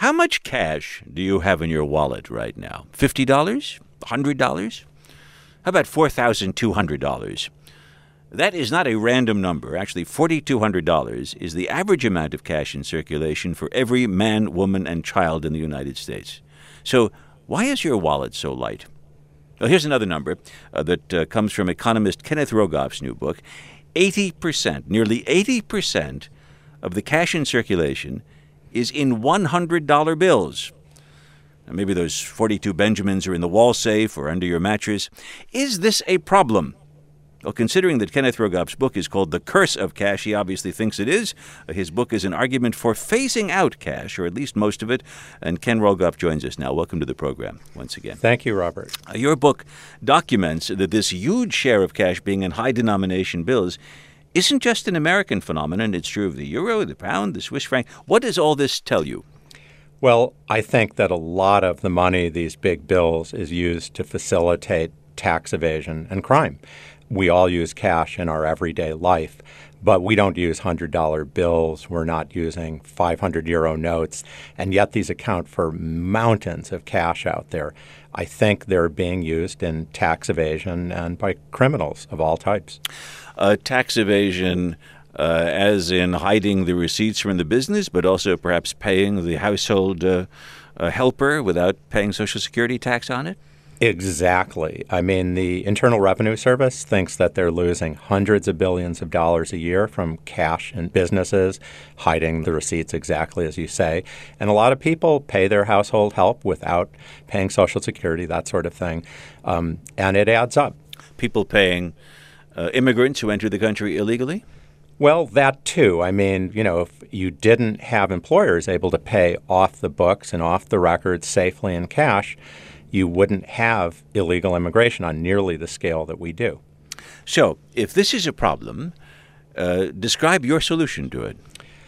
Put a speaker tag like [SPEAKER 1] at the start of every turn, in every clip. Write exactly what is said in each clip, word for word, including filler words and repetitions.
[SPEAKER 1] How much cash do you have in your wallet right now? fifty dollars? one hundred dollars? How about four thousand two hundred dollars? That is not a random number. Actually, four thousand two hundred dollars is the average amount of cash in circulation for every man, woman, and child in the United States. So why is your wallet so light? Well, here's another number uh, that uh, comes from economist Kenneth Rogoff's new book. eighty percent, nearly eighty percent of the cash in circulation is in one hundred dollar bills. Now, maybe those forty-two Benjamins are in the wall safe or under your mattress. Is this a problem? Well, considering that Kenneth Rogoff's book is called The Curse of Cash, he obviously thinks it is. His book is an argument for phasing out cash, or at least most of it. And Ken Rogoff joins us now. Welcome to the program once again.
[SPEAKER 2] Thank you, Robert.
[SPEAKER 1] Uh, your book documents that this huge share of cash being in high-denomination bills isn't just an American phenomenon. It's true of the euro, the pound, the Swiss franc. What does all this tell you?
[SPEAKER 2] Well, I think that a lot of the money, these big bills, is used to facilitate tax evasion and crime. We all use cash in our everyday life, but we don't use one hundred dollar bills. We're not using five hundred euro notes, and yet these account for mountains of cash out there. I think they're being used in tax evasion and by criminals of all types.
[SPEAKER 1] Uh, tax evasion, uh, as in hiding the receipts from the business, but also perhaps paying the household uh, uh, helper without paying Social Security tax on it?
[SPEAKER 2] Exactly. I mean, the Internal Revenue Service thinks that they're losing hundreds of billions of dollars a year from cash in businesses, hiding the receipts exactly as you say. And a lot of people pay their household help without paying Social Security, that sort of thing. Um, and it adds up.
[SPEAKER 1] People paying uh, immigrants who enter the country illegally?
[SPEAKER 2] Well, that too. I mean, you know, if you didn't have employers able to pay off the books and off the records safely in cash, you wouldn't have illegal immigration on nearly the scale that we do.
[SPEAKER 1] So, if this is a problem, uh, describe your solution to it.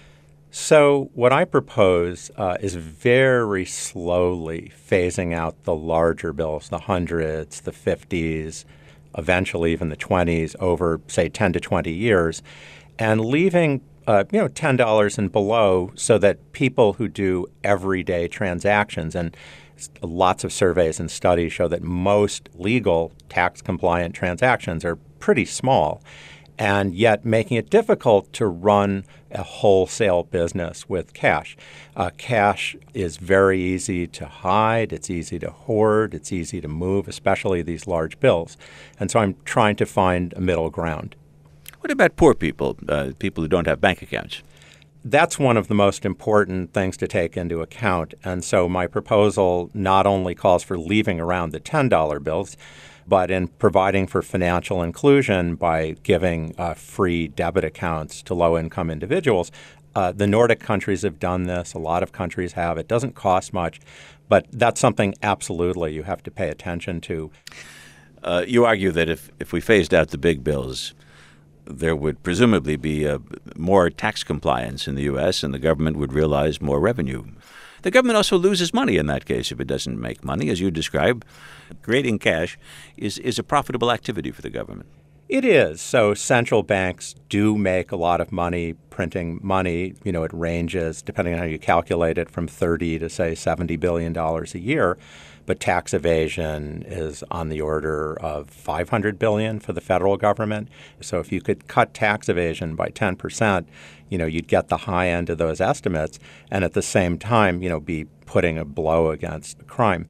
[SPEAKER 2] So, what I propose uh, is very slowly phasing out the larger bills, the hundreds, the fifties, eventually even the twenties, over, say, ten to twenty years, and leaving Uh, you know, ten dollars and below so that people who do everyday transactions, and lots of surveys and studies show that most legal tax-compliant transactions are pretty small, and yet making it difficult to run a wholesale business with cash. Uh, cash is very easy to hide. It's easy to hoard. It's easy to move, especially these large bills. And so I'm trying to find a middle ground.
[SPEAKER 1] What about poor people, uh, people who don't have bank accounts?
[SPEAKER 2] That's one of the most important things to take into account. And so my proposal not only calls for leaving around the ten dollar bills, but in providing for financial inclusion by giving uh, free debit accounts to low-income individuals. Uh, the Nordic countries have done this. A lot of countries have. It doesn't cost much, but that's something absolutely you have to pay attention to.
[SPEAKER 1] Uh, you argue that if, if we phased out the big bills, there would presumably be uh, more tax compliance in the U S and the government would realize more revenue. The government also loses money in that case if it doesn't make money. As you describe, creating cash is, is a profitable activity for the government.
[SPEAKER 2] It is. So central banks do make a lot of money printing money. You know, it ranges, depending on how you calculate it, from thirty to, say, seventy billion dollars a year. But tax evasion is on the order of five hundred billion dollars for the federal government. So if you could cut tax evasion by ten percent, you know, you'd get the high end of those estimates and at the same time, you know, be putting a blow against crime.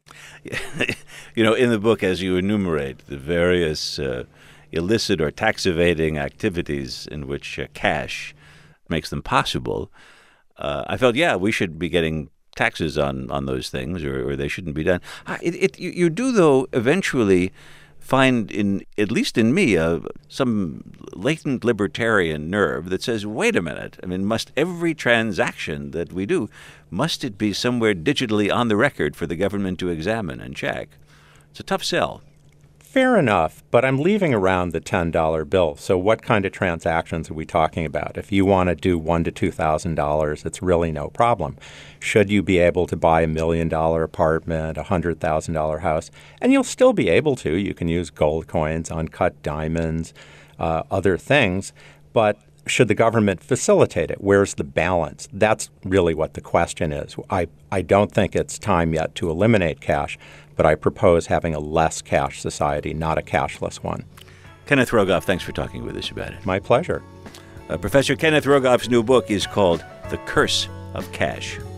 [SPEAKER 1] You know, in the book, as you enumerate the various uh, illicit or tax evading activities in which uh, cash makes them possible, uh, I felt, yeah, we should be getting taxes on, on those things, or, or they shouldn't be done. It, it, you, you do, though, eventually find, in at least in me, uh, some latent libertarian nerve that says, wait a minute, I mean, must every transaction that we do, must it be somewhere digitally on the record for the government to examine and check? It's a tough sell.
[SPEAKER 2] Fair enough, but I'm leaving around the ten dollar bill. So what kind of transactions are we talking about? If you want to do one thousand to two thousand dollars, it's really no problem. Should you be able to buy a million dollar apartment, a one hundred thousand dollar house? And you'll still be able to. You can use gold coins, uncut diamonds, uh, other things. But should the government facilitate it? Where's the balance? That's really what the question is. I, I don't think it's time yet to eliminate cash, but I propose having a less cash society, not a cashless one.
[SPEAKER 1] Kenneth Rogoff, thanks for talking with us about it.
[SPEAKER 2] My pleasure.
[SPEAKER 1] Uh, Professor Kenneth Rogoff's new book is called The Curse of Cash.